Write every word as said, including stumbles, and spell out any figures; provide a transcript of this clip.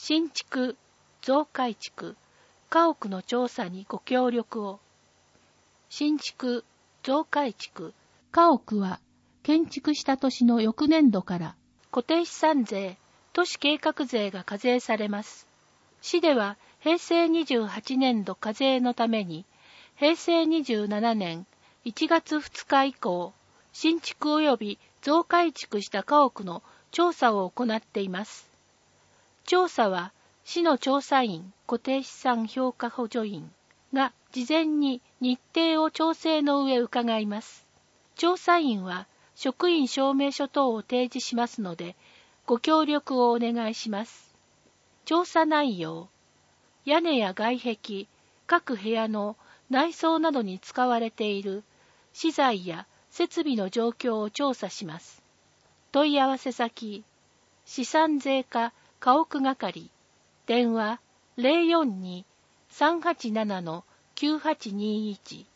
新築、増改築、家屋の調査にご協力を。新築、増改築、家屋は建築した年の翌年度から固定資産税、都市計画税が課税されます。市では平成にじゅうはちねんど課税のために、平成にじゅうななねんいちがつふつか以降、新築及び増改築した家屋の調査を行っています。調査は、市の調査員、固定資産評価補助員が事前に日程を調整の上伺います。調査員は職員証明書等を提示しますので、ご協力をお願いします。調査内容、屋根や外壁、各部屋の内装などに使われている資材や設備の状況を調査します。問い合わせ先、資産税課家屋係、電話 ゼロよんに さんはちなな きゅうはちにいち